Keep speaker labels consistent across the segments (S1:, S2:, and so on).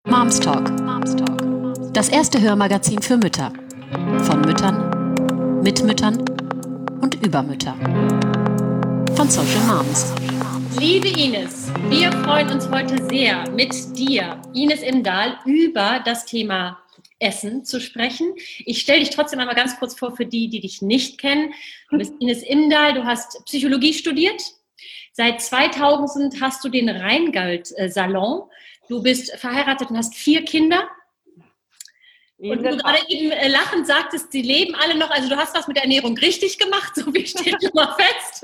S1: Moms Talk. Das erste Hörmagazin für Mütter. Von Müttern, mit Müttern und über Mütter. Von Social Moms.
S2: Liebe Ines, wir freuen uns heute sehr, mit dir, Ines Imdahl, über das Thema Essen zu sprechen. Ich stelle dich trotzdem einmal ganz kurz vor für die, die dich nicht kennen. Du bist Ines Imdahl, du hast Psychologie studiert. Seit 2000 hast du den Rheingold-Salon. Du bist verheiratet und hast 4 Kinder. Und du gerade eben lachend sagtest, sie leben alle noch, also du hast was mit der Ernährung richtig gemacht, so wie steht schon mal fest.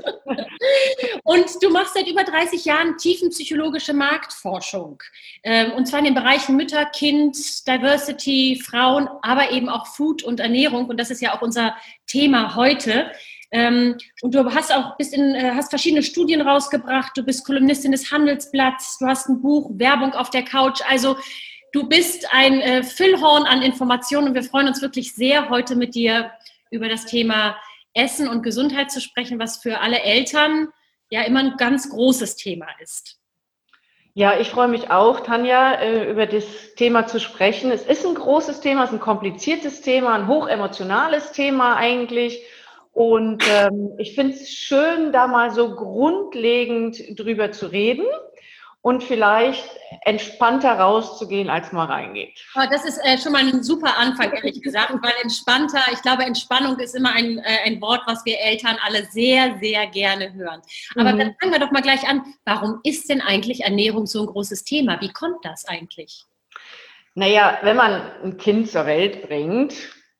S2: Und du machst seit über 30 Jahren tiefenpsychologische Marktforschung. Und zwar in den Bereichen Mütter, Kind, Diversity, Frauen, aber eben auch Food und Ernährung. Und das ist ja auch unser Thema heute. Und du hast hast verschiedene Studien rausgebracht, du bist Kolumnistin des Handelsblatts, du hast ein Buch, Werbung auf der Couch, also du bist ein Füllhorn an Informationen und wir freuen uns wirklich sehr, heute mit dir über das Thema Essen und Gesundheit zu sprechen, was für alle Eltern ja immer ein ganz großes Thema ist.
S3: Ja, ich freue mich auch, Tanja, über das Thema zu sprechen. Es ist ein großes Thema, es ist ein kompliziertes Thema, ein hochemotionales Thema eigentlich. Und ich finde es schön, da mal so grundlegend drüber zu reden und vielleicht entspannter rauszugehen, als man reingeht.
S2: Das ist schon mal ein super Anfang, ehrlich gesagt, weil entspannter, ich glaube, Entspannung ist immer ein Wort, was wir Eltern alle sehr, sehr gerne hören. Aber dann fangen wir doch mal gleich an. Warum ist denn eigentlich Ernährung so ein großes Thema? Wie kommt das eigentlich?
S3: Naja, wenn man ein Kind zur Welt bringt,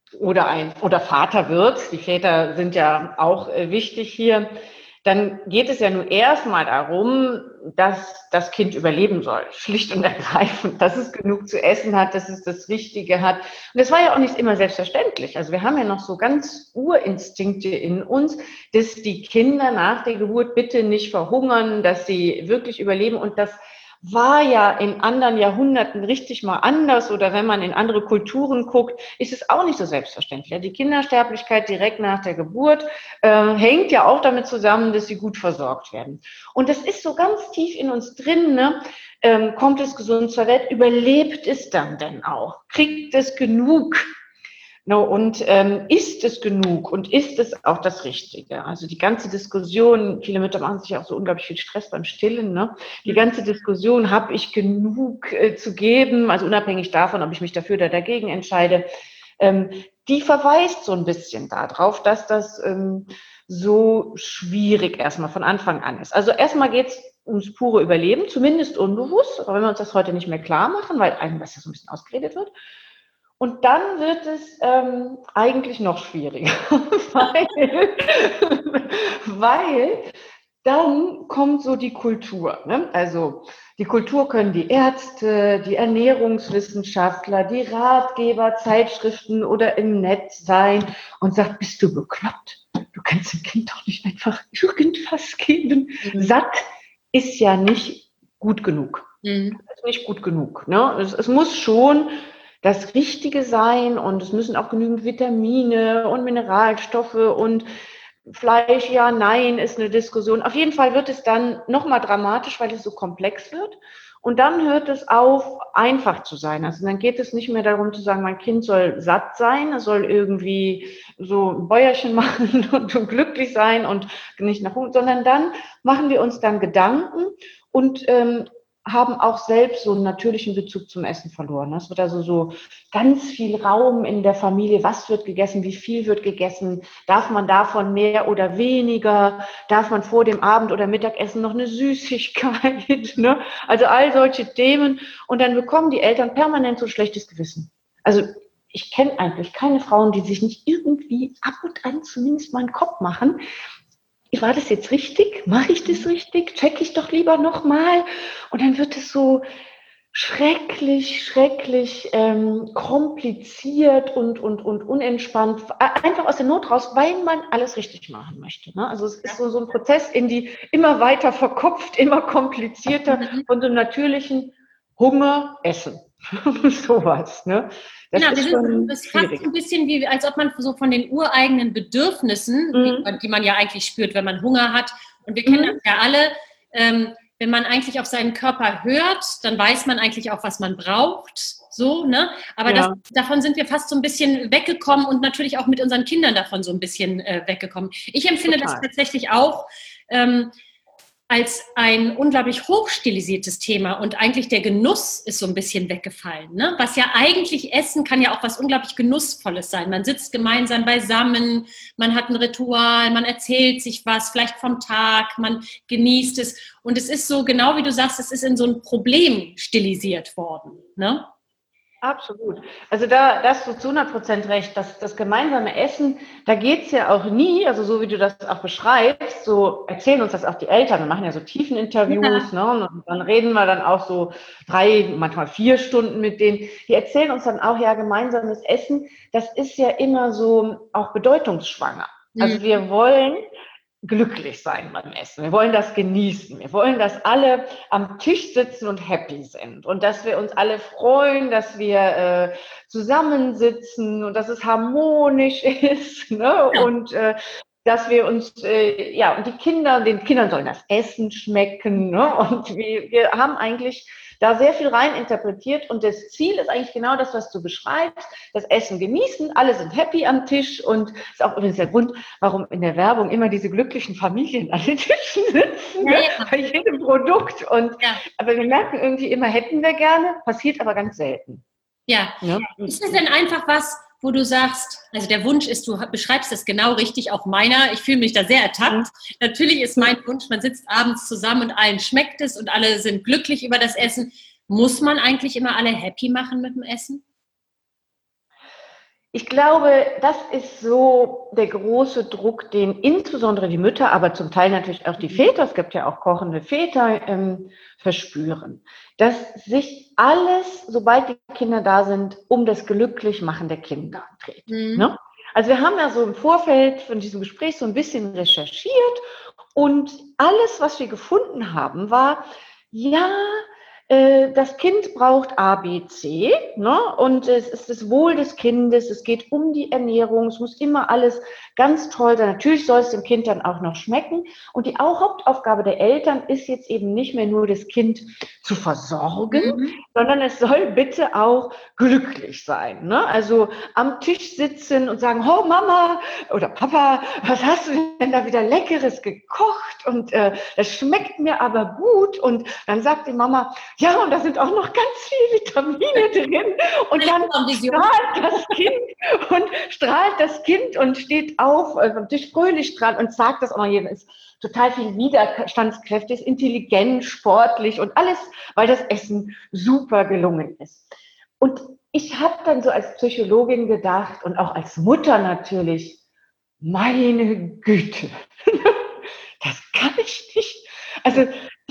S3: oder Vater wird, die Väter sind ja auch wichtig hier, dann geht es ja nun erstmal darum, dass das Kind überleben soll, schlicht und ergreifend, dass es genug zu essen hat, dass es das Richtige hat. Und das war ja auch nicht immer selbstverständlich. Also wir haben ja noch so ganz Urinstinkte in uns, dass die Kinder nach der Geburt bitte nicht verhungern, dass sie wirklich überleben, und das war ja in anderen Jahrhunderten richtig mal anders, oder wenn man in andere Kulturen guckt, ist es auch nicht so selbstverständlich. Die Kindersterblichkeit direkt nach der Geburt hängt ja auch damit zusammen, dass sie gut versorgt werden. Und das ist so ganz tief in uns drin, ne? Kommt es gesund zur Welt? Überlebt es dann denn auch? Kriegt es genug? No, und ist es genug und ist es auch das Richtige? Also die ganze Diskussion, viele Mütter machen sich auch so unglaublich viel Stress beim Stillen, ne? Die ganze Diskussion, habe ich genug zu geben, also unabhängig davon, ob ich mich dafür oder dagegen entscheide, die verweist so ein bisschen darauf, dass das so schwierig erstmal von Anfang an ist. Also erstmal geht es ums pure Überleben, zumindest unbewusst, aber wenn wir uns das heute nicht mehr klar machen, weil einem das ja so ein bisschen ausgeredet wird. Und dann wird es eigentlich noch schwieriger, weil dann kommt so die Kultur. Ne? Also die Kultur können die Ärzte, die Ernährungswissenschaftler, die Ratgeber, Zeitschriften oder im Netz sein und sagt, bist du bekloppt? Du kannst dem Kind doch nicht einfach irgendwas geben. Satt ist ja nicht gut genug. Ist nicht gut genug. Ne? Es muss schon das Richtige sein, und es müssen auch genügend Vitamine und Mineralstoffe und Fleisch, ja, nein, ist eine Diskussion. Auf jeden Fall wird es dann nochmal dramatisch, weil es so komplex wird. Und dann hört es auf, einfach zu sein. Also dann geht es nicht mehr darum zu sagen, mein Kind soll satt sein, es soll irgendwie so ein Bäuerchen machen und glücklich sein und nicht nach Hunger, sondern dann machen wir uns dann Gedanken und haben auch selbst so einen natürlichen Bezug zum Essen verloren. Es wird also so ganz viel Raum in der Familie. Was wird gegessen? Wie viel wird gegessen? Darf man davon mehr oder weniger? Darf man vor dem Abend- oder Mittagessen noch eine Süßigkeit? Ne? Also all solche Themen. Und dann bekommen die Eltern permanent so ein schlechtes Gewissen. Also ich kenne eigentlich keine Frauen, die sich nicht irgendwie ab und an zumindest mal einen Kopf machen. War das jetzt richtig? Mache ich das richtig? Check ich doch lieber nochmal. Und dann wird es so schrecklich kompliziert und unentspannt. Einfach aus der Not raus, weil man alles richtig machen möchte. Ne? Also es ist so ein Prozess in die immer weiter verkopft, immer komplizierter von so einem natürlichen Hunger, Essen. Sowas. Ne?
S2: Das ist fast ein bisschen wie, als ob man so von den ureigenen Bedürfnissen, die man ja eigentlich spürt, wenn man Hunger hat, und wir kennen das ja alle, wenn man eigentlich auf seinen Körper hört, dann weiß man eigentlich auch, was man braucht. So, ne? Aber davon sind wir fast so ein bisschen weggekommen und natürlich auch mit unseren Kindern davon so ein bisschen weggekommen. Ich empfinde das tatsächlich auch als ein unglaublich hochstilisiertes Thema und eigentlich der Genuss ist so ein bisschen weggefallen. Ne? Was ja eigentlich Essen kann ja auch was unglaublich Genussvolles sein. Man sitzt gemeinsam beisammen, man hat ein Ritual, man erzählt sich was, vielleicht vom Tag, man genießt es. Und es ist so, genau wie du sagst, es ist in so ein Problem stilisiert worden. Ne?
S3: Absolut. Also da hast du zu 100% recht. Das gemeinsame Essen, da geht's ja auch nie, also so wie du das auch beschreibst, so erzählen uns das auch die Eltern. Wir machen ja so Tiefeninterviews, ne? Und dann reden wir dann auch so 3, manchmal 4 Stunden mit denen. Die erzählen uns dann auch, ja, gemeinsames Essen, das ist ja immer so auch bedeutungsschwanger. Also wir wollen glücklich sein beim Essen. Wir wollen das genießen. Wir wollen, dass alle am Tisch sitzen und happy sind und dass wir uns alle freuen, dass wir zusammensitzen und dass es harmonisch ist, ne? Ja. Und dass wir uns, und den Kindern soll das Essen schmecken, ne? Und wir haben eigentlich da sehr viel rein interpretiert und das Ziel ist eigentlich genau das, was du beschreibst, das Essen genießen, alle sind happy am Tisch und ist auch übrigens der Grund, warum in der Werbung immer diese glücklichen Familien an den Tischen sitzen, bei jedem Produkt aber wir merken irgendwie immer, hätten wir gerne, passiert aber ganz selten.
S2: Ja. Ist das denn einfach was, wo du sagst, also der Wunsch ist, du beschreibst das genau richtig, auch meiner, ich fühle mich da sehr ertappt. Natürlich ist mein Wunsch, man sitzt abends zusammen und allen schmeckt es und alle sind glücklich über das Essen. Muss man eigentlich immer alle happy machen mit dem Essen?
S3: Ich glaube, das ist so der große Druck, den insbesondere die Mütter, aber zum Teil natürlich auch die Väter, es gibt ja auch kochende Väter, verspüren. Dass sich alles, sobald die Kinder da sind, um das Glücklichmachen der Kinder dreht. Ne? Also wir haben ja so im Vorfeld von diesem Gespräch so ein bisschen recherchiert und alles, was wir gefunden haben, war, das Kind braucht A, B, C, ne? Und es ist das Wohl des Kindes, es geht um die Ernährung, es muss immer alles ganz toll sein. Natürlich soll es dem Kind dann auch noch schmecken. Und die Hauptaufgabe der Eltern ist jetzt eben nicht mehr nur das Kind zu versorgen, sondern es soll bitte auch glücklich sein. Ne? Also am Tisch sitzen und sagen, oh Mama oder Papa, was hast du denn da wieder Leckeres gekocht? Und das schmeckt mir aber gut. Und dann sagt die Mama, ja, und da sind auch noch ganz viele Vitamine drin. Und dann strahlt das Kind und steht auf, am Tisch fröhlich dran und sagt das auch noch jedem. Ist total viel widerstandskräftig, ist intelligent, sportlich und alles, weil das Essen super gelungen ist. Und ich habe dann so als Psychologin gedacht und auch als Mutter natürlich, meine Güte, das kann ich nicht. Also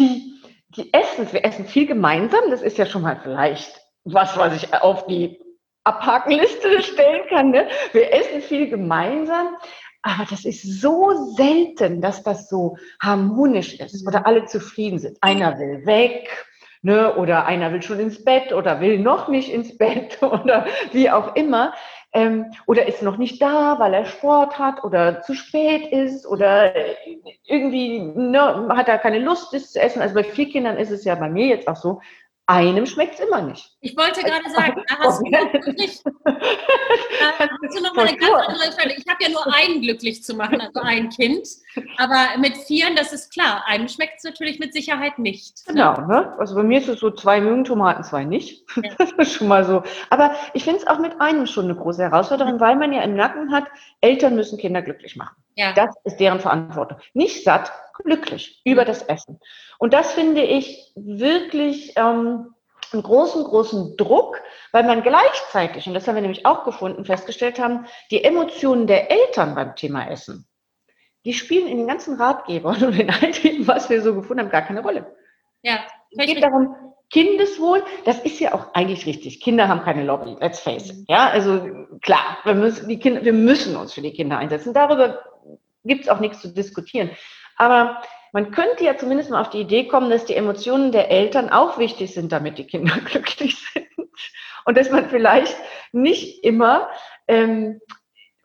S3: wir essen viel gemeinsam, das ist ja schon mal vielleicht was ich auf die Abhakenliste stellen kann. Ne? Wir essen viel gemeinsam, aber das ist so selten, dass das so harmonisch ist oder alle zufrieden sind. Einer will weg, ne? Oder einer will schon ins Bett oder will noch nicht ins Bett oder wie auch immer. Oder ist noch nicht da, weil er Sport hat oder zu spät ist oder irgendwie hat er keine Lust, das zu essen. Also bei 4 Kindern ist es ja bei mir jetzt auch so, einem schmeckt es immer nicht.
S2: Ich wollte gerade sagen, da hast du wirklich nochmal eine ganz andere Entscheidung. Ich habe ja nur einen glücklich zu machen, also ein Kind. Aber mit 4, das ist klar, einem schmeckt es natürlich mit Sicherheit nicht.
S3: Genau, ne? Also bei mir ist es so, 2 mögen Tomaten, 2 nicht. Ja. Das ist schon mal so. Aber ich finde es auch mit einem schon eine große Herausforderung, weil man ja im Nacken hat, Eltern müssen Kinder glücklich machen. Ja. Das ist deren Verantwortung. Nicht satt, glücklich über das Essen. Und das finde ich wirklich einen großen Druck, weil man gleichzeitig, und das haben wir nämlich auch gefunden, festgestellt haben, die Emotionen der Eltern beim Thema Essen, die spielen in den ganzen Ratgebern und in all dem, was wir so gefunden haben, gar keine Rolle. Ja. Es geht darum, Kindeswohl, das ist ja auch eigentlich richtig. Kinder haben keine Lobby, let's face it. Ja, also klar, wir müssen uns für die Kinder einsetzen. Darüber gibt es auch nichts zu diskutieren. Aber man könnte ja zumindest mal auf die Idee kommen, dass die Emotionen der Eltern auch wichtig sind, damit die Kinder glücklich sind. Und dass man vielleicht nicht immer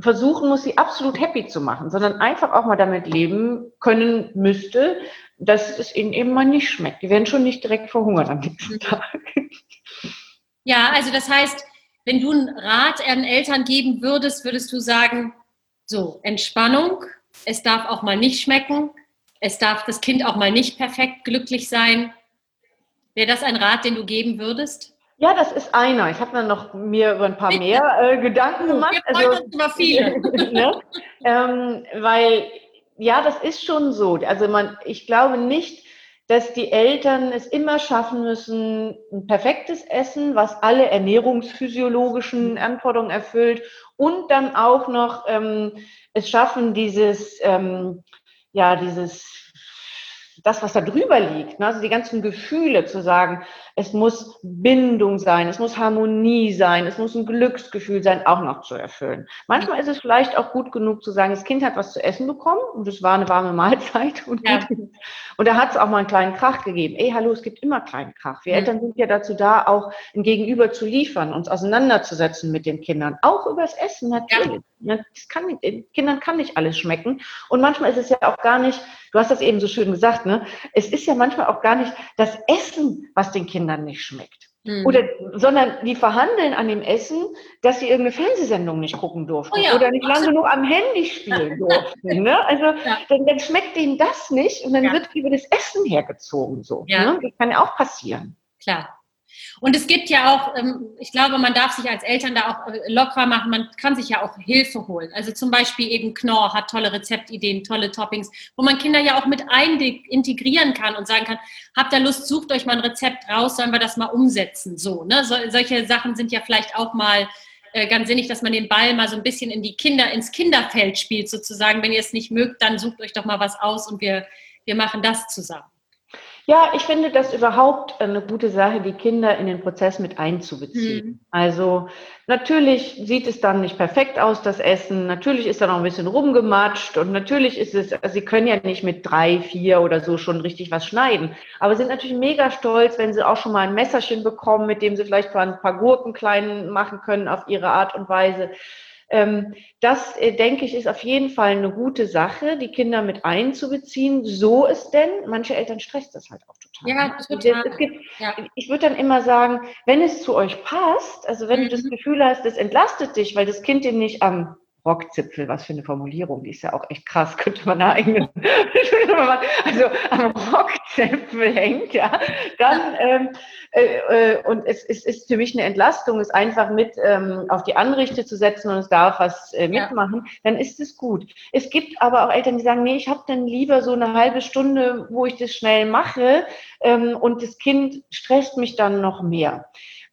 S3: versuchen muss, sie absolut happy zu machen, sondern einfach auch mal damit leben können müsste, dass es ihnen eben mal nicht schmeckt. Die werden schon nicht direkt verhungern am nächsten Tag.
S2: Ja, also das heißt, wenn du einen Rat an Eltern geben würdest, würdest du sagen, so, Entspannung, es darf auch mal nicht schmecken, es darf das Kind auch mal nicht perfekt glücklich sein. Wäre das ein Rat, den du geben würdest?
S3: Ja, das ist einer. Ich habe dann noch mir über ein paar mehr Gedanken gemacht.
S2: Wir freuen uns über viele.
S3: Ne? Weil, ja, das ist schon so. Also ich glaube nicht, dass die Eltern es immer schaffen müssen, ein perfektes Essen, was alle ernährungsphysiologischen Anforderungen erfüllt und dann auch noch es schaffen, das, was da drüber liegt, ne? Also die ganzen Gefühle zu sagen, es muss Bindung sein, es muss Harmonie sein, es muss ein Glücksgefühl sein, auch noch zu erfüllen. Manchmal ist es vielleicht auch gut genug zu sagen, das Kind hat was zu essen bekommen und es war eine warme Mahlzeit und gut. Und da hat es auch mal einen kleinen Krach gegeben. Hallo, es gibt immer kleinen Krach. Wir Eltern sind ja dazu da, auch ein Gegenüber zu liefern, uns auseinanderzusetzen mit den Kindern, auch übers Essen natürlich. Ja. Kindern kann nicht alles schmecken und manchmal ist es ja auch gar nicht, du hast das eben so schön gesagt, ne? Es ist ja manchmal auch gar nicht das Essen, was den Kindern nicht schmeckt. Sondern die verhandeln an dem Essen, dass sie irgendeine Fernsehsendung nicht gucken durften oder nicht lang genug am Handy spielen durften. Ne? Also dann schmeckt denen das nicht und dann wird über das Essen hergezogen. So, ne? Das kann ja auch passieren.
S2: Klar. Und es gibt ja auch, ich glaube, man darf sich als Eltern da auch locker machen, man kann sich ja auch Hilfe holen. Also zum Beispiel eben Knorr hat tolle Rezeptideen, tolle Toppings, wo man Kinder ja auch mit integrieren kann und sagen kann, habt ihr Lust, sucht euch mal ein Rezept raus, sollen wir das mal umsetzen. So, ne? Solche Sachen sind ja vielleicht auch mal ganz sinnig, dass man den Ball mal so ein bisschen ins Kinderfeld spielt sozusagen. Wenn ihr es nicht mögt, dann sucht euch doch mal was aus und wir machen das zusammen.
S3: Ja, ich finde das überhaupt eine gute Sache, die Kinder in den Prozess mit einzubeziehen. Also natürlich sieht es dann nicht perfekt aus, das Essen. Natürlich ist da noch ein bisschen rumgematscht und natürlich ist es, also sie können ja nicht mit 3, 4 oder so schon richtig was schneiden. Aber sind natürlich mega stolz, wenn sie auch schon mal ein Messerchen bekommen, mit dem sie vielleicht mal ein paar Gurken klein machen können auf ihre Art und Weise. Das, denke ich, ist auf jeden Fall eine gute Sache, die Kinder mit einzubeziehen. So ist denn, manche Eltern stresst das halt auch total.
S2: Ja, total.
S3: Ich würde dann immer sagen, wenn es zu euch passt, also wenn du das Gefühl hast, das entlastet dich, weil das Kind dir nicht am Rockzipfel, was für eine Formulierung, die ist ja auch echt krass, könnte man da eigenen, also am Rockzipfel hängt, ja, dann, und es ist für mich eine Entlastung, es einfach mit auf die Anrichte zu setzen und es darf was mitmachen, dann ist es gut. Es gibt aber auch Eltern, die sagen, nee, ich habe dann lieber so eine halbe Stunde, wo ich das schnell mache und das Kind stresst mich dann noch mehr.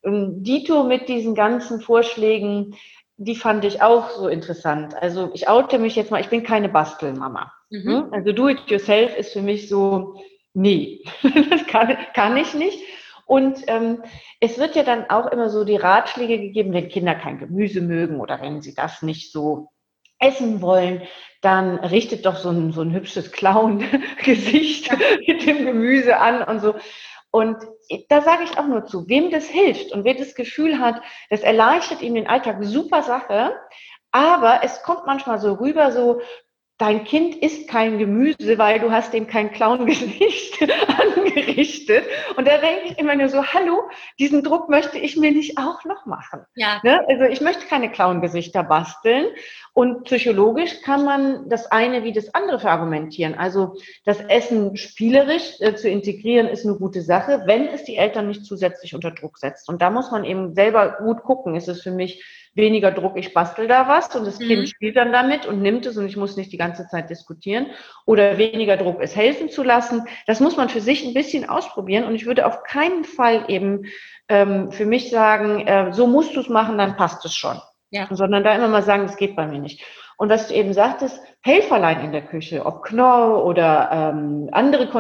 S3: Dito mit diesen ganzen Vorschlägen, die fand ich auch so interessant. Also ich oute mich jetzt mal, ich bin keine Bastelmama. Also Do-it-yourself ist für mich so, nee, das kann ich nicht. Und es wird ja dann auch immer so die Ratschläge gegeben, wenn Kinder kein Gemüse mögen oder wenn sie das nicht so essen wollen, dann richtet doch so ein hübsches Clown-Gesicht mit dem Gemüse an und so. Und da sage ich auch nur zu, wem das hilft und wer das Gefühl hat, das erleichtert ihm den Alltag, super Sache, aber es kommt manchmal so rüber, so, dein Kind isst kein Gemüse, weil du hast dem kein Clown-Gesicht angerichtet. Und da denke ich immer nur so, hallo, diesen Druck möchte ich mir nicht auch noch machen.
S2: Ja.
S3: Ne? Also ich möchte keine Clown-Gesichter basteln. Und psychologisch kann man das eine wie das andere verargumentieren. Also das Essen spielerisch zu integrieren ist eine gute Sache, wenn es die Eltern nicht zusätzlich unter Druck setzt. Und da muss man eben selber gut gucken, ist es für mich weniger Druck, ich bastel da was und das Kind spielt dann damit und nimmt es und ich muss nicht die ganze Zeit diskutieren. Oder weniger Druck, es helfen zu lassen. Das muss man für sich ein bisschen ausprobieren und ich würde auf keinen Fall eben für mich sagen, so musst du es machen, dann passt es schon. Ja. Sondern da immer mal sagen, das geht bei mir nicht. Und was du eben sagtest, Helferlein in der Küche, ob Knorr oder andere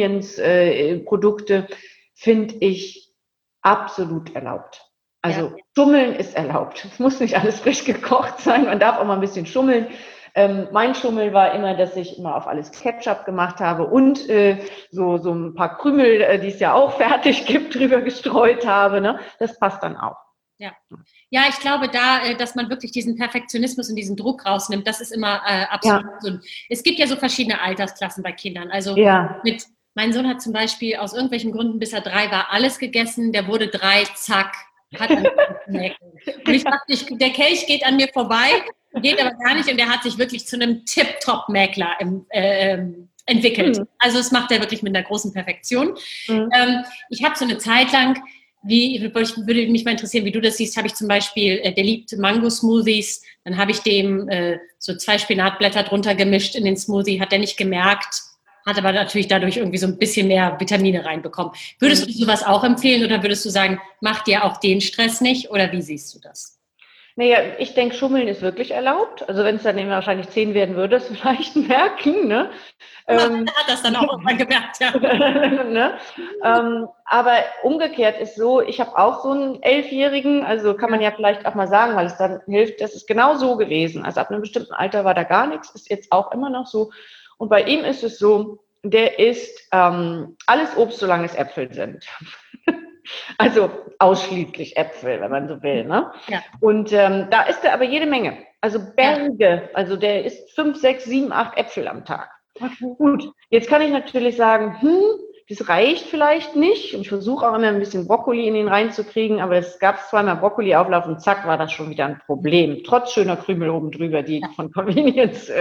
S3: Convenience-Produkte, finde ich absolut erlaubt. Also Schummeln ist erlaubt. Es muss nicht alles frisch gekocht sein. Man darf auch mal ein bisschen schummeln. Mein Schummel war immer, dass ich immer auf alles Ketchup gemacht habe und so ein paar Krümel, die es ja auch fertig gibt, drüber gestreut habe. Ne? Das passt dann auch.
S2: Ja. Ja, ich glaube dass man wirklich diesen Perfektionismus und diesen Druck rausnimmt, das ist immer absolut gesund. Es gibt ja so verschiedene Altersklassen bei Kindern. Also mein Sohn hat zum Beispiel aus irgendwelchen Gründen, bis er 3 war, alles gegessen. Der wurde 3, zack, hat einen Nägel. Und ich dachte, der Kelch geht an mir vorbei, geht aber gar nicht. Und der hat sich wirklich zu einem Tip-Top-Mäkler entwickelt. Also das macht er wirklich mit einer großen Perfektion. Ich habe so eine Zeit lang, würde mich mal interessieren, wie du das siehst, habe ich zum Beispiel, der liebt Mango-Smoothies, dann habe ich dem so 2 Spinatblätter drunter gemischt in den Smoothie, hat er nicht gemerkt, hat aber natürlich dadurch irgendwie so ein bisschen mehr Vitamine reinbekommen. Würdest du sowas auch empfehlen oder würdest du sagen, mach dir auch den Stress nicht oder wie siehst du das?
S3: Naja, ich denke, Schummeln ist wirklich erlaubt. Also wenn es dann eben wahrscheinlich 10 werden, würde es vielleicht merken. Ne?
S2: Man hat das dann auch irgendwann gemerkt, ja.
S3: Ne? Aber umgekehrt ist so, ich habe auch so einen 11-Jährigen, also kann man ja vielleicht auch mal sagen, weil es dann hilft, das ist genau so gewesen. Also ab einem bestimmten Alter war da gar nichts, ist jetzt auch immer noch so. Und bei ihm ist es so, der isst alles Obst, solange es Äpfel sind. Also ausschließlich Äpfel, wenn man so will. Ne? Ja. Und da isst er aber jede Menge. Also Berge. Ja. Also der isst 5, 6, 7, 8 Äpfel am Tag. Okay. Gut, jetzt kann ich natürlich sagen, das reicht vielleicht nicht. Und ich versuche auch immer ein bisschen Brokkoli in ihn reinzukriegen, aber es gab zweimal Brokkoli-Auflauf und zack, war das schon wieder ein Problem. Trotz schöner Krümel oben drüber, die von Convenience,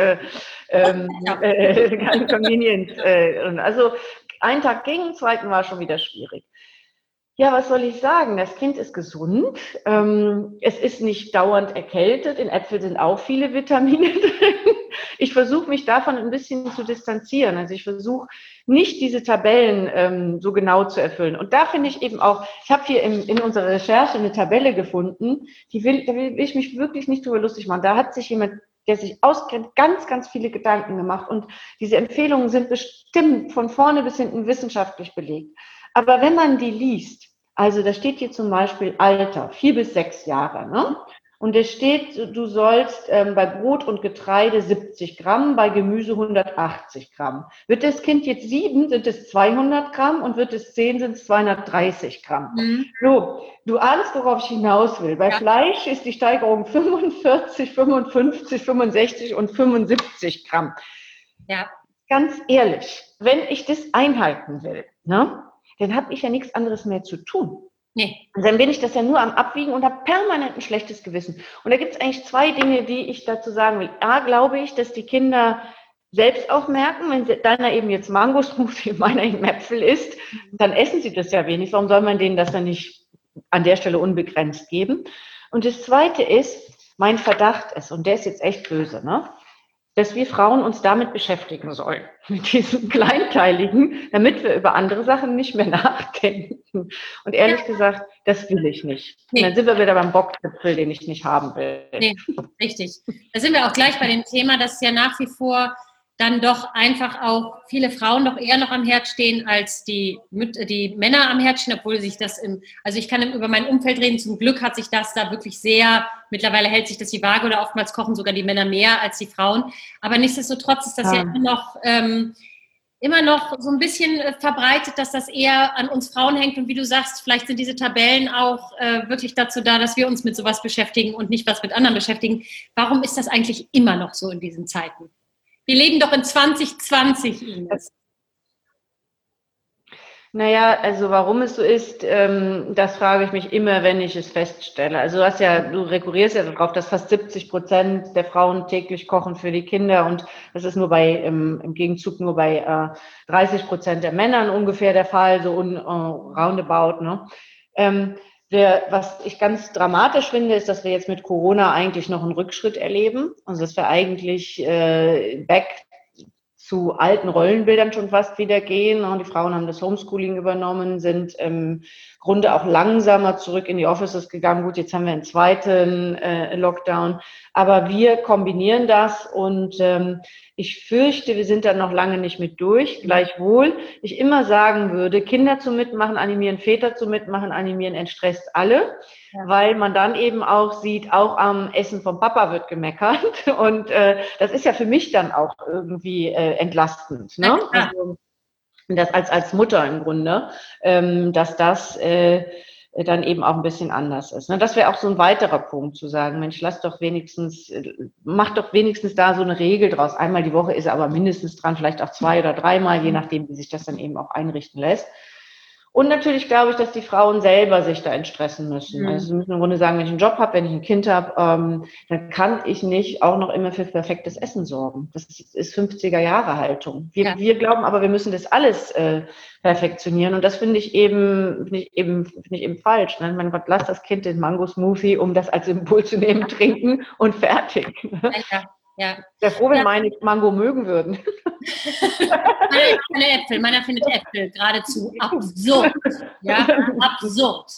S3: also einen Tag ging, den zweiten war schon wieder schwierig. Ja, was soll ich sagen? Das Kind ist gesund. Es ist nicht dauernd erkältet. In Äpfeln sind auch viele Vitamine drin. Ich versuche mich davon ein bisschen zu distanzieren. Also ich versuche nicht diese Tabellen so genau zu erfüllen. Und da finde ich eben auch, ich habe hier in unserer Recherche eine Tabelle gefunden, da will ich mich wirklich nicht drüber lustig machen. Da hat sich jemand, der sich auskennt, ganz, ganz viele Gedanken gemacht. Und diese Empfehlungen sind bestimmt von vorne bis hinten wissenschaftlich belegt. Aber wenn man die liest, also da steht hier zum Beispiel Alter, 4 bis 6 Jahre, ne? Und es steht, du sollst bei Brot und Getreide 70 Gramm, bei Gemüse 180 Gramm. Wird das Kind jetzt 7, sind es 200 Gramm und wird es 10, sind es 230 Gramm. So, du ahnst, worauf ich hinaus will. Bei Fleisch ist die Steigerung 45, 55, 65 und 75 Gramm. Ja. Ganz ehrlich, wenn ich das einhalten will, ne? Dann habe ich ja nichts anderes mehr zu tun. Nee. Und dann bin ich das ja nur am Abwiegen und habe permanent ein schlechtes Gewissen. Und da gibt es eigentlich 2 Dinge, die ich dazu sagen will. A, glaube ich, dass die Kinder selbst auch merken, wenn deiner eben jetzt Mangosmoothie, meiner eben Äpfel isst, dann essen sie das ja wenig. Warum soll man denen das dann nicht an der Stelle unbegrenzt geben? Und das Zweite ist, mein Verdacht ist, und der ist jetzt echt böse, ne? Dass wir Frauen uns damit beschäftigen sollen, mit diesem Kleinteiligen, damit wir über andere Sachen nicht mehr nachdenken. Und ehrlich gesagt, das will ich nicht. Nee. Und dann sind wir wieder beim Bockzipfel, den ich nicht haben will.
S2: Nee, richtig. Da sind wir auch gleich bei dem Thema, dass ja nach wie vor dann doch einfach auch viele Frauen doch eher noch am Herd stehen, als die Männer am Herd stehen, obwohl sich das also ich kann über mein Umfeld reden, zum Glück hat sich das da wirklich mittlerweile hält sich das die Waage oder oftmals kochen sogar die Männer mehr als die Frauen, aber nichtsdestotrotz ist das ja immer noch so ein bisschen verbreitet, dass das eher an uns Frauen hängt und wie du sagst, vielleicht sind diese Tabellen auch wirklich dazu da, dass wir uns mit sowas beschäftigen und nicht was mit anderen beschäftigen. Warum ist das eigentlich immer noch so in diesen Zeiten? Wir leben doch in 2020, Ines.
S3: Naja, also warum es so ist, das frage ich mich immer, wenn ich es feststelle. Also du rekurrierst ja darauf, dass fast 70% der Frauen täglich kochen für die Kinder und das ist nur im Gegenzug nur bei 30% der Männern ungefähr der Fall, so roundabout, ne? Was ich ganz dramatisch finde, ist, dass wir jetzt mit Corona eigentlich noch einen Rückschritt erleben. Also dass wir eigentlich back zu alten Rollenbildern schon fast wieder gehen. Und die Frauen haben das Homeschooling übernommen, sind im Grunde auch langsamer zurück in die Offices gegangen. Gut, jetzt haben wir einen zweiten Lockdown. Aber wir kombinieren das und ich fürchte, wir sind da noch lange nicht mit durch. Gleichwohl ich immer sagen würde, Kinder zu mitmachen animieren, Väter zu mitmachen animieren, entstresst alle. Ja. Weil man dann eben auch sieht, auch am Essen vom Papa wird gemeckert. Und das ist ja für mich dann auch irgendwie entlastend. Ne? Also, das als Mutter im Grunde, dass das dann eben auch ein bisschen anders ist. Ne? Das wäre auch so ein weiterer Punkt, zu sagen, Mensch, mach doch wenigstens da so eine Regel draus. Einmal die Woche ist er aber mindestens dran, vielleicht auch 2 oder 3 Mal, je nachdem, wie sich das dann eben auch einrichten lässt. Und natürlich glaube ich, dass die Frauen selber sich da entstressen müssen. Also sie müssen im Grunde sagen, wenn ich einen Job habe, wenn ich ein Kind habe, dann kann ich nicht auch noch immer für perfektes Essen sorgen. Das ist 50er-Jahre-Haltung. Wir glauben aber, wir müssen das alles perfektionieren. Und das finde ich eben falsch. Ne? Mein Gott, lass das Kind den Mango-Smoothie, um das als Symbol zu nehmen, trinken und fertig.
S2: Ja.
S3: Sehr froh, wenn meine Mango mögen würden.
S2: Meiner findet Äpfel geradezu absurd. Ja, absurd.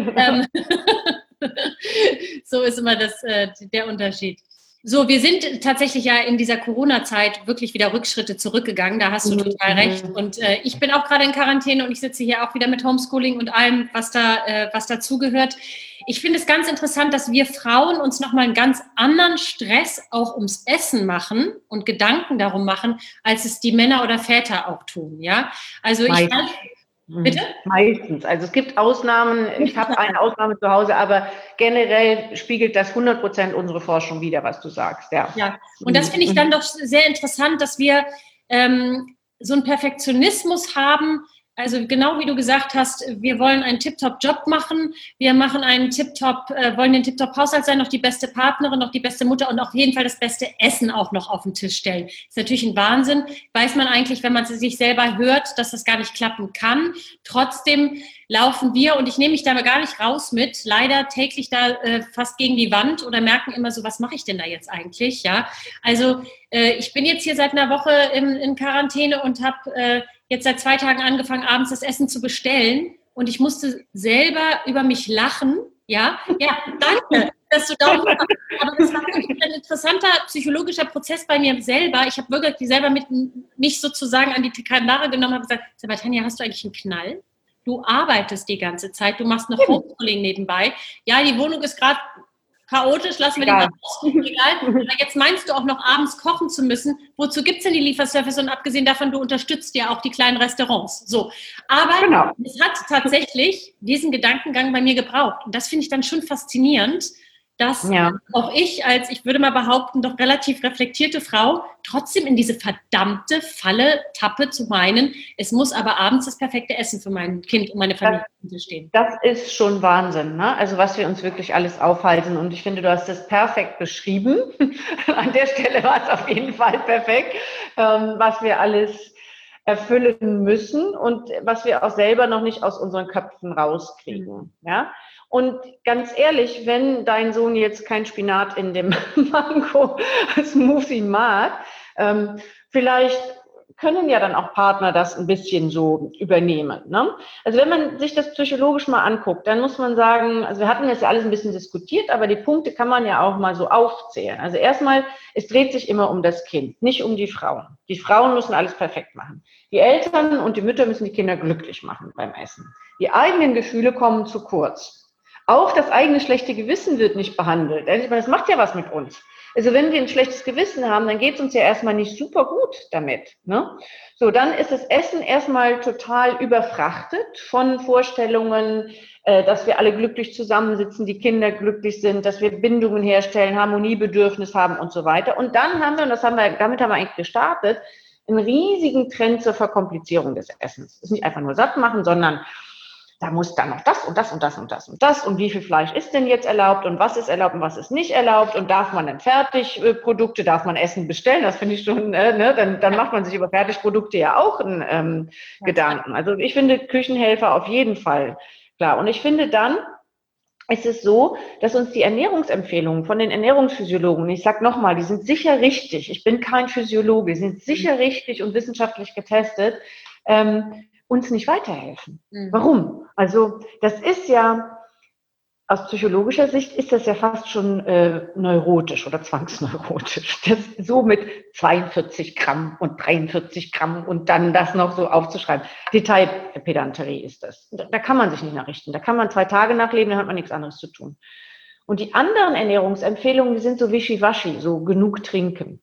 S2: So ist immer der Unterschied. So, wir sind tatsächlich ja in dieser Corona-Zeit wirklich wieder Rückschritte zurückgegangen. Da hast du total recht. Und ich bin auch gerade in Quarantäne und ich sitze hier auch wieder mit Homeschooling und allem, was dazugehört. Ich finde es ganz interessant, dass wir Frauen uns nochmal einen ganz anderen Stress auch ums Essen machen und Gedanken darum machen, als es die Männer oder Väter auch tun. Ja, also Bitte?
S3: Meistens. Also es gibt Ausnahmen. Ich habe eine Ausnahme zu Hause, aber generell spiegelt das 100% unsere Forschung wider, was du sagst.
S2: Ja. Und das finde ich dann doch sehr interessant, dass wir so einen Perfektionismus haben. Also genau wie du gesagt hast, wir wollen einen Tip-Top-Job machen, wir machen wollen den Tip-Top-Haushalt sein, noch die beste Partnerin, noch die beste Mutter und auf jeden Fall das beste Essen auch noch auf den Tisch stellen. Ist natürlich ein Wahnsinn. Weiß man eigentlich, wenn man sich selber hört, dass das gar nicht klappen kann. Trotzdem laufen wir, und ich nehme mich da mal gar nicht raus mit, leider täglich da fast gegen die Wand oder merken immer so, was mache ich denn da jetzt eigentlich? Ja, also ich bin jetzt hier seit einer Woche in Quarantäne und habe jetzt seit 2 Tagen angefangen, abends das Essen zu bestellen. Und ich musste selber über mich lachen. Ja, danke, dass du da machst. Aber das war wirklich ein interessanter psychologischer Prozess bei mir selber. Ich habe wirklich selber mich sozusagen an die Kandare genommen und gesagt, sag mal, Tanja, hast du eigentlich einen Knall? Du arbeitest die ganze Zeit, du machst noch Homeschooling nebenbei. Ja, die Wohnung ist gerade chaotisch, lassen wir den mal aus. Egal. Aber jetzt meinst du auch noch abends kochen zu müssen. Wozu gibt es denn die Lieferservice? Und abgesehen davon, du unterstützt ja auch die kleinen Restaurants. So. Aber es hat tatsächlich diesen Gedankengang bei mir gebraucht. Und das finde ich dann schon faszinierend, dass auch ich würde mal behaupten, doch relativ reflektierte Frau trotzdem in diese verdammte Falle tappe zu meinen, es muss aber abends das perfekte Essen für mein Kind und meine Familie stehen.
S3: Das ist schon Wahnsinn, ne? Also was wir uns wirklich alles aufhalten. Und ich finde, du hast das perfekt beschrieben. An der Stelle war es auf jeden Fall perfekt, was wir alles erfüllen müssen und was wir auch selber noch nicht aus unseren Köpfen rauskriegen. Ja? Und ganz ehrlich, wenn dein Sohn jetzt kein Spinat in dem Mango-Smoothie mag, vielleicht können ja dann auch Partner das ein bisschen so übernehmen. Ne? Also wenn man sich das psychologisch mal anguckt, dann muss man sagen, also wir hatten das ja alles ein bisschen diskutiert, aber die Punkte kann man ja auch mal so aufzählen. Also erstmal, es dreht sich immer um das Kind, nicht um die Frauen. Die Frauen müssen alles perfekt machen. Die Eltern und die Mütter müssen die Kinder glücklich machen beim Essen. Die eigenen Gefühle kommen zu kurz. Auch das eigene schlechte Gewissen wird nicht behandelt. Das macht ja was mit uns. Also wenn wir ein schlechtes Gewissen haben, dann geht es uns ja erstmal nicht super gut damit. Ne? So, dann ist das Essen erstmal total überfrachtet von Vorstellungen, dass wir alle glücklich zusammensitzen, die Kinder glücklich sind, dass wir Bindungen herstellen, Harmoniebedürfnis haben und so weiter. Und dann haben wir, damit haben wir eigentlich gestartet, einen riesigen Trend zur Verkomplizierung des Essens. Es ist nicht einfach nur satt machen, sondern da muss dann noch das und das und das und das und das und wie viel Fleisch ist denn jetzt erlaubt und was ist erlaubt und was ist nicht erlaubt und darf man dann Fertigprodukte, darf man Essen bestellen, das finde ich schon, dann macht man sich über Fertigprodukte ja auch einen Gedanken. Also ich finde Küchenhelfer auf jeden Fall klar und ich finde dann, es ist so, dass uns die Ernährungsempfehlungen von den Ernährungsphysiologen, ich sage nochmal, die sind sicher richtig, ich bin kein Physiologe, die sind sicher richtig und wissenschaftlich getestet, uns nicht weiterhelfen. Warum? Also das ist ja, aus psychologischer Sicht ist das ja fast schon neurotisch oder zwangsneurotisch. Das so mit 42 Gramm und 43 Gramm und dann das noch so aufzuschreiben. Detailpedanterie ist das. Da kann man sich nicht nachrichten. Da kann man 2 Tage nachleben, dann hat man nichts anderes zu tun. Und die anderen Ernährungsempfehlungen, die sind so wischiwaschi, so genug trinken.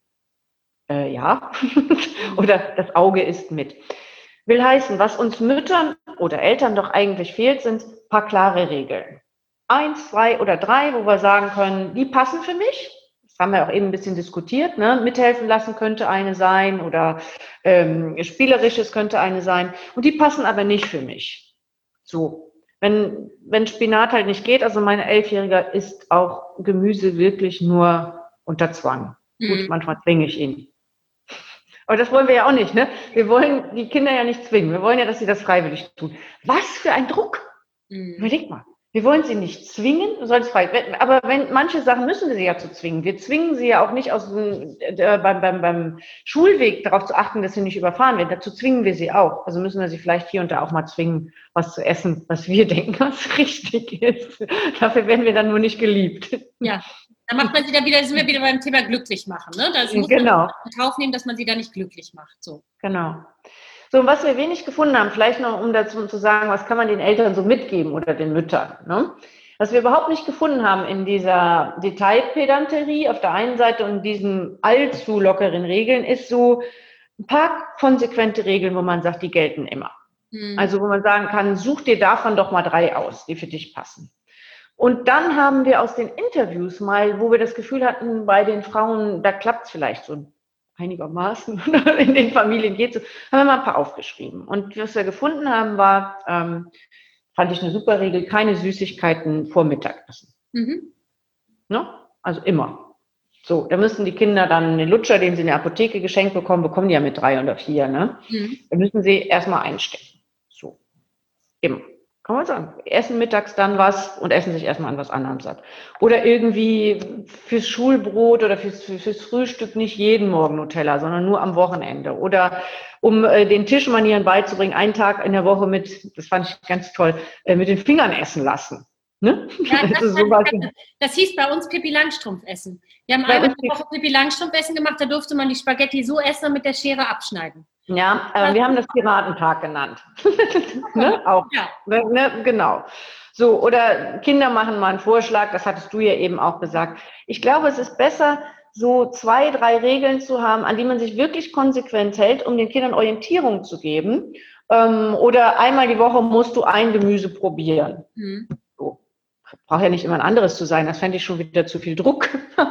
S3: Oder das Auge isst mit. Will heißen, was uns Müttern oder Eltern doch eigentlich fehlt, sind ein paar klare Regeln. 1, 2 oder 3, wo wir sagen können, die passen für mich. Das haben wir auch eben ein bisschen diskutiert. Ne? Mithelfen lassen könnte eine sein oder Spielerisches könnte eine sein. Und die passen aber nicht für mich. So. Wenn Spinat halt nicht geht, also mein 11-Jähriger isst auch Gemüse wirklich nur unter Zwang. Gut, manchmal zwinge ich ihn. Aber das wollen wir ja auch nicht, ne? Wir wollen die Kinder ja nicht zwingen. Wir wollen ja, dass sie das freiwillig tun. Was für ein Druck! Überleg mal. Wir wollen sie nicht zwingen, du sollst frei. Aber manche Sachen müssen wir sie ja zu zwingen. Wir zwingen sie ja auch nicht beim Schulweg darauf zu achten, dass sie nicht überfahren werden. Dazu zwingen wir sie auch. Also müssen wir sie vielleicht hier und da auch mal zwingen, was zu essen, was wir denken, was richtig ist. Dafür werden wir dann nur nicht geliebt.
S2: Ja. Dann macht man sie da wieder, sind wir wieder beim Thema glücklich machen. Ne? Da muss
S3: genau.
S2: Man in Kauf nehmen, dass man sie da nicht glücklich macht. So.
S3: Genau. So, und was wir wenig gefunden haben, vielleicht noch, um dazu zu sagen, was kann man den Eltern so mitgeben oder den Müttern, ne? Was wir überhaupt nicht gefunden haben in dieser Detailpedanterie auf der einen Seite und diesen allzu lockeren Regeln, ist so ein paar konsequente Regeln, wo man sagt, die gelten immer. Also wo man sagen kann, such dir davon doch mal 3 aus, die für dich passen. Und dann haben wir aus den Interviews mal, wo wir das Gefühl hatten, bei den Frauen, da klappt es vielleicht so einigermaßen, in den Familien geht es so, haben wir mal ein paar aufgeschrieben. Und was wir gefunden haben, war, fand ich eine super Regel, keine Süßigkeiten vor Mittagessen. Ne? Also immer. So, da müssen die Kinder dann den Lutscher, den sie in der Apotheke geschenkt bekommen die ja mit 3 oder 4, ne? Da müssen sie erstmal einstecken. So. Immer. Kann man sagen. Essen mittags dann was und essen sich erstmal an was anderem satt. Oder irgendwie fürs Schulbrot oder fürs Frühstück nicht jeden Morgen Nutella, sondern nur am Wochenende. Oder um den Tischmanieren beizubringen, einen Tag in der Woche das fand ich ganz toll, mit den Fingern essen lassen. Ne?
S2: Ja, das hieß bei uns Pippi Langstrumpf essen. Wir haben einmal die Woche Pippi Langstrumpf essen gemacht, da durfte man die Spaghetti so essen und mit der Schere abschneiden.
S3: Ja, wir haben das Piratentag genannt. Ne? Auch. Ja. Ne? Genau. So, oder Kinder machen mal einen Vorschlag, das hattest du ja eben auch gesagt. Ich glaube, es ist besser, so 2, 3 Regeln zu haben, an die man sich wirklich konsequent hält, um den Kindern Orientierung zu geben. Oder einmal die Woche musst du ein Gemüse probieren. So. Braucht ja nicht immer ein anderes zu sein, das fände ich schon wieder zu viel Druck.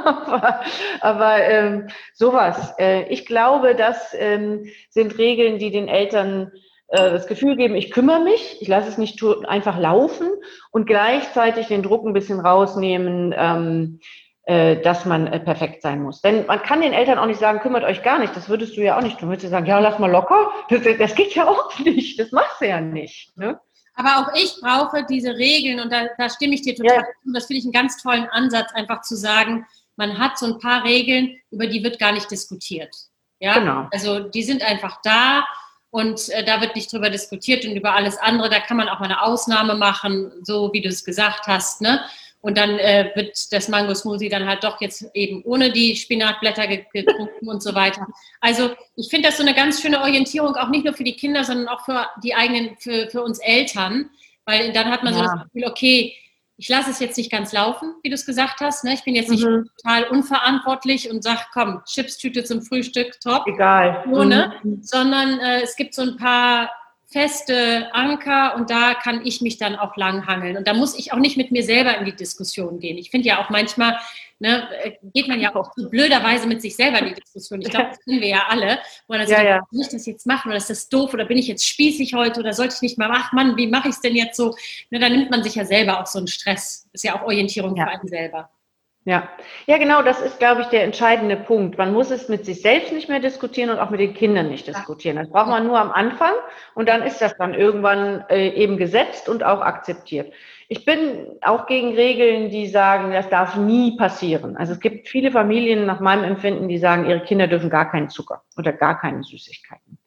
S3: aber sowas. Ich glaube, das sind Regeln, die den Eltern das Gefühl geben, ich kümmere mich, ich lasse es nicht einfach laufen und gleichzeitig den Druck ein bisschen rausnehmen, dass man perfekt sein muss. Denn man kann den Eltern auch nicht sagen, kümmert euch gar nicht, das würdest du ja auch nicht tun. Würdest du sagen, ja, lass mal locker, das geht ja auch nicht, das machst du ja nicht. Ne?
S2: Aber auch ich brauche diese Regeln und da stimme ich dir total zu. Das finde ich einen ganz tollen Ansatz, einfach zu sagen, man hat so ein paar Regeln, über die wird gar nicht diskutiert. Ja? Genau. Also die sind einfach da und da wird nicht drüber diskutiert und über alles andere, da kann man auch mal eine Ausnahme machen, so wie du es gesagt hast, ne? Und dann wird das Mango-Smoothie dann halt doch jetzt eben ohne die Spinatblätter getrunken und so weiter. Also ich finde das so eine ganz schöne Orientierung, auch nicht nur für die Kinder, sondern auch für die eigenen, für uns Eltern, weil dann hat man so das Gefühl, okay, ich lasse es jetzt nicht ganz laufen, wie du es gesagt hast. Ne? Ich bin jetzt nicht total unverantwortlich und sage, komm, Chipstüte zum Frühstück, top.
S3: Egal.
S2: Ohne, sondern es gibt so ein paar feste Anker und da kann ich mich dann auch langhangeln. Und da muss ich auch nicht mit mir selber in die Diskussion gehen. Ich finde ja auch manchmal, ne, geht man ja auch so blöderweise mit sich selber in die Diskussion. Ich glaube, das kennen wir ja alle. Wo man dann sagt, soll ich das jetzt machen oder ist das doof oder bin ich jetzt spießig heute oder sollte ich nicht mal, ach Mann, wie mache ich es denn jetzt so? Ne, da nimmt man sich ja selber auch so einen Stress. Das ist ja auch Orientierung für einen selber.
S3: Ja, genau, das ist, glaube ich, der entscheidende Punkt. Man muss es mit sich selbst nicht mehr diskutieren und auch mit den Kindern nicht diskutieren. Das braucht man nur am Anfang und dann ist das dann irgendwann eben gesetzt und auch akzeptiert. Ich bin auch gegen Regeln, die sagen, das darf nie passieren. Also es gibt viele Familien nach meinem Empfinden, die sagen, ihre Kinder dürfen gar keinen Zucker oder gar keine Süßigkeiten.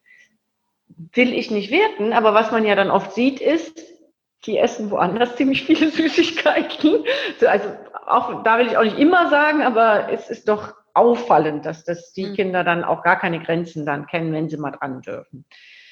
S3: Will ich nicht werten, aber was man ja dann oft sieht, ist, die essen woanders ziemlich viele Süßigkeiten. Also auch, da will ich auch nicht immer sagen, aber es ist doch auffallend, dass die Kinder dann auch gar keine Grenzen dann kennen, wenn sie mal dran dürfen.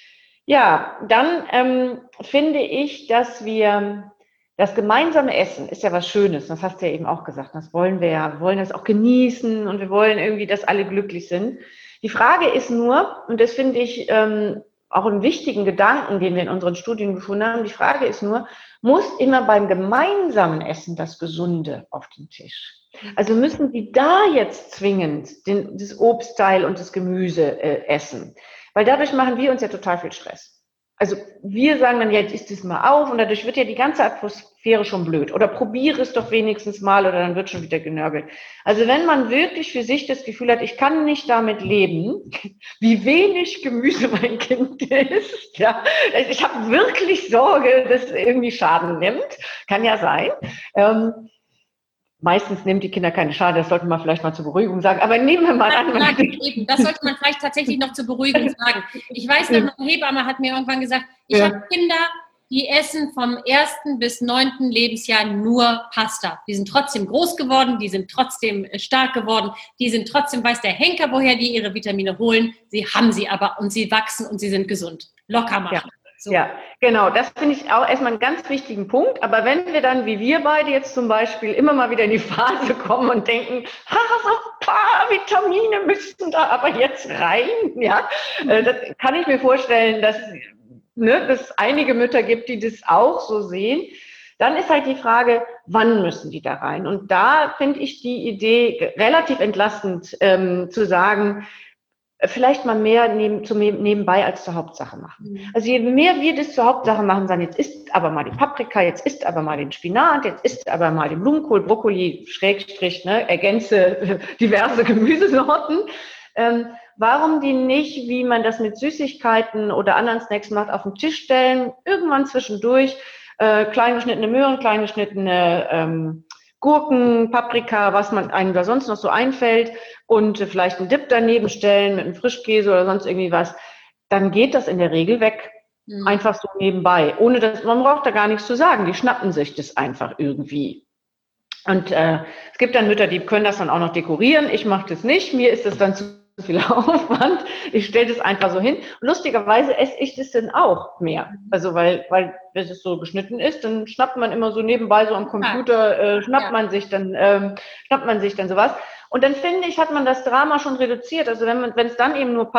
S3: Ja, dann finde ich, dass wir das gemeinsame Essen ist ja was Schönes, das hast du ja eben auch gesagt, das wollen wir ja, wir wollen das auch genießen und wir wollen irgendwie, dass alle glücklich sind. Die Frage ist nur, und das finde ich auch einen wichtigen Gedanken, den wir in unseren Studien gefunden haben. Die Frage ist nur, muss immer beim gemeinsamen Essen das Gesunde auf den Tisch? Also müssen Sie da jetzt zwingend das Obstteil und das Gemüse essen? Weil dadurch machen wir uns ja total viel Stress. Also wir sagen dann, jetzt isst es mal auf und dadurch wird ja die ganze Atmosphäre schon blöd. Oder probiere es doch wenigstens mal oder dann wird schon wieder genörgelt. Also wenn man wirklich für sich das Gefühl hat, ich kann nicht damit leben, wie wenig Gemüse mein Kind isst, ja, also ich habe wirklich Sorge, dass es irgendwie Schaden nimmt, kann ja sein. Meistens nehmen die Kinder keine Schaden, das sollte man vielleicht mal zur Beruhigung sagen. Aber nehmen wir mal an.
S2: Das sollte man vielleicht tatsächlich noch zur Beruhigung sagen. Ich weiß noch, eine Hebamme hat mir irgendwann gesagt, ich habe Kinder, die essen vom 1. bis 9. Lebensjahr nur Pasta. Die sind trotzdem groß geworden, die sind trotzdem stark geworden, die sind trotzdem, weiß der Henker, woher die ihre Vitamine holen. Sie haben sie aber und sie wachsen und sie sind gesund. Locker machen.
S3: Ja.
S2: So.
S3: Ja, genau, das finde ich auch erstmal einen ganz wichtigen Punkt. Aber wenn wir dann, wie wir beide jetzt zum Beispiel, immer mal wieder in die Phase kommen und denken, so ein paar Vitamine müssten da aber jetzt rein, ja, das kann ich mir vorstellen, dass es einige Mütter gibt, die das auch so sehen. Dann ist halt die Frage, wann müssen die da rein? Und da finde ich die Idee relativ entlastend, zu sagen, vielleicht mal mehr nebenbei als zur Hauptsache machen. Also je mehr wir das zur Hauptsache machen, sagen, jetzt isst aber mal die Paprika, jetzt isst aber mal den Spinat, jetzt isst aber mal den Blumenkohl, Brokkoli, Schrägstrich, ergänze diverse Gemüsesorten. Warum die nicht, wie man das mit Süßigkeiten oder anderen Snacks macht, auf den Tisch stellen, irgendwann zwischendurch, klein geschnittene Möhren, klein geschnittene Gurken, Paprika, was man einem da sonst noch so einfällt und vielleicht einen Dip daneben stellen mit einem Frischkäse oder sonst irgendwie was, dann geht das in der Regel weg. Einfach so nebenbei. Ohne dass, man braucht da gar nichts zu sagen. Die schnappen sich das einfach irgendwie. Und es gibt dann Mütter, die können das dann auch noch dekorieren. Ich mache das nicht. Mir ist das dann zu viel Aufwand. Ich stelle das einfach so hin. Und lustigerweise esse ich das dann auch mehr. Also weil wenn es so geschnitten ist, dann schnappt man immer so nebenbei so am Computer, schnappt man sich dann sowas. Und dann finde ich, hat man das Drama schon reduziert. Also wenn es dann eben nur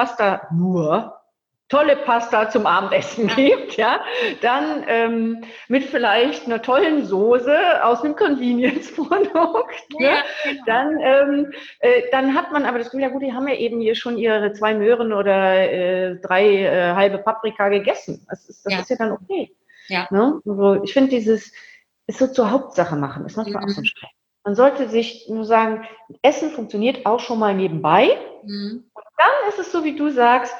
S3: tolle Pasta zum Abendessen gibt, ja, dann mit vielleicht einer tollen Soße aus einem Convenience-Produkt, ja, dann hat man aber das Gefühl, ja gut, die haben ja eben hier schon ihre 2 Möhren oder 3 halbe Paprika gegessen. Das ist ja dann okay. Ja. Ne? Also ich finde es so zur Hauptsache machen, ist manchmal auch so ein Stress. Man sollte sich nur sagen, Essen funktioniert auch schon mal nebenbei. Und dann ist es so, wie du sagst,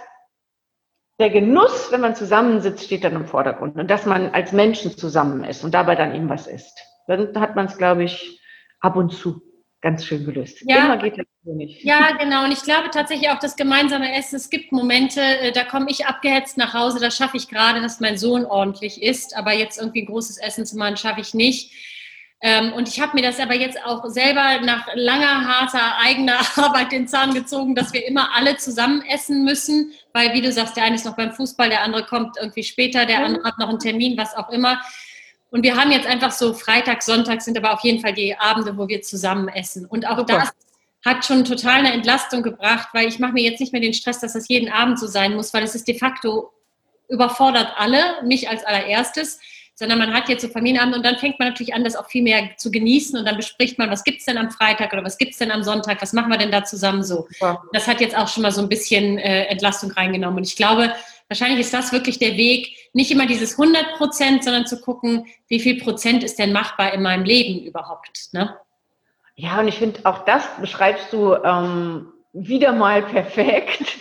S3: der Genuss, wenn man zusammensitzt, steht dann im Vordergrund. Und dass man als Menschen zusammen ist und dabei dann eben was isst. Dann hat man es, glaube ich, ab und zu ganz schön gelöst.
S2: Ja.
S3: Immer geht das so nicht.
S2: Ja, genau. Und ich glaube tatsächlich auch das gemeinsame Essen. Es gibt Momente, da komme ich abgehetzt nach Hause. Da schaffe ich gerade, dass mein Sohn ordentlich isst. Aber jetzt irgendwie großes Essen zu machen, schaffe ich nicht. Und ich habe mir das aber jetzt auch selber nach langer, harter, eigener Arbeit den Zahn gezogen, dass wir immer alle zusammen essen müssen, weil, wie du sagst, der eine ist noch beim Fußball, der andere kommt irgendwie später, der andere hat noch einen Termin, was auch immer. Und wir haben jetzt einfach so Freitag, Sonntag sind aber auf jeden Fall die Abende, wo wir zusammen essen. Und auch das hat schon total eine Entlastung gebracht, weil ich mache mir jetzt nicht mehr den Stress, dass das jeden Abend so sein muss, weil es ist de facto überfordert alle, mich als allererstes, sondern man hat jetzt so Familienabend und dann fängt man natürlich an, das auch viel mehr zu genießen und dann bespricht man, was gibt es denn am Freitag oder was gibt es denn am Sonntag, was machen wir denn da zusammen so. Ja. Das hat jetzt auch schon mal so ein bisschen Entlastung reingenommen und ich glaube, wahrscheinlich ist das wirklich der Weg, nicht immer dieses 100%, sondern zu gucken, wie viel Prozent ist denn machbar in meinem Leben überhaupt, ne?
S3: Ja, und ich finde, auch das beschreibst du wieder mal perfekt,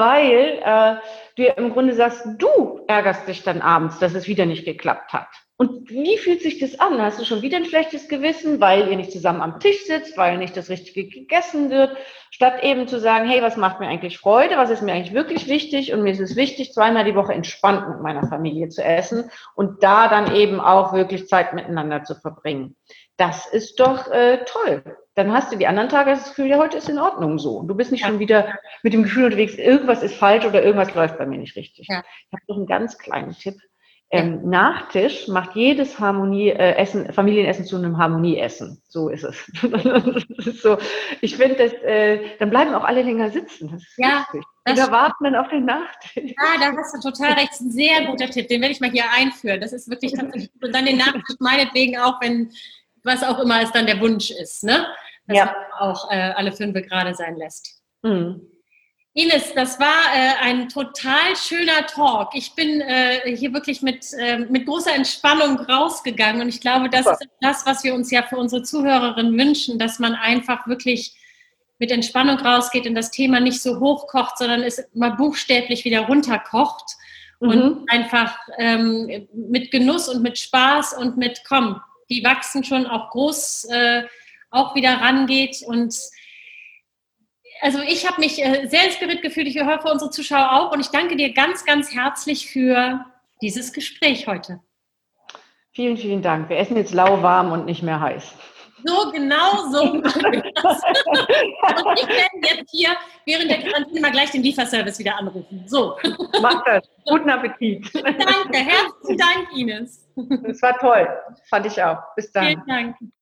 S3: weil du ja im Grunde sagst, du ärgerst dich dann abends, dass es wieder nicht geklappt hat. Und wie fühlt sich das an? Hast du schon wieder ein schlechtes Gewissen, weil ihr nicht zusammen am Tisch sitzt, weil nicht das Richtige gegessen wird, statt eben zu sagen, hey, was macht mir eigentlich Freude, was ist mir eigentlich wirklich wichtig? Und mir ist es wichtig, 2-mal die Woche entspannt mit meiner Familie zu essen und da dann eben auch wirklich Zeit miteinander zu verbringen. Das ist doch toll. Dann hast du die anderen Tage das Gefühl, ja, heute ist in Ordnung so. Und du bist nicht schon wieder mit dem Gefühl unterwegs, irgendwas ist falsch oder irgendwas läuft bei mir nicht richtig. Ja. Ich habe noch einen ganz kleinen Tipp. Nachtisch macht jedes Familienessen zu einem Harmonieessen. So ist es. Das ist so. Ich finde, dann bleiben auch alle länger sitzen. Das ist lustig. Oder warten dann auf den Nachtisch.
S2: Ja, da hast du total recht. Das ist ein sehr guter Tipp. Den werde ich mal hier einführen. Das ist wirklich tatsächlich gut. Und dann den Nachtisch meinetwegen auch, wenn, was auch immer es dann der Wunsch ist, ne? Dass man auch alle 5 gerade sein lässt.
S3: Mhm.
S2: Ines, das war ein total schöner Talk. Ich bin hier wirklich mit großer Entspannung rausgegangen und ich glaube, das ist das, was wir uns ja für unsere Zuhörerinnen wünschen, dass man einfach wirklich mit Entspannung rausgeht und das Thema nicht so hochkocht, sondern es mal buchstäblich wieder runterkocht und einfach mit Genuss und mit Spaß und mit, komm, die wachsen schon auch groß, auch wieder rangeht. Und also ich habe mich sehr inspiriert gefühlt, ich hoffe unsere Zuschauer auch und ich danke dir ganz, ganz herzlich für dieses Gespräch heute.
S3: Vielen, vielen Dank. Wir essen jetzt lauwarm und nicht mehr heiß.
S2: So, genau so machen wir das. Und ich werde jetzt hier während der Quarantäne mal gleich den Lieferservice wieder anrufen. So.
S3: Mach das. Guten Appetit.
S2: Danke, herzlichen Dank, Ines.
S3: Das war toll. Fand ich auch. Bis dann.
S2: Vielen Dank.